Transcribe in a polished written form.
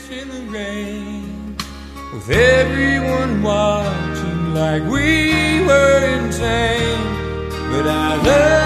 in the rain, with everyone watching like we were insane. But I love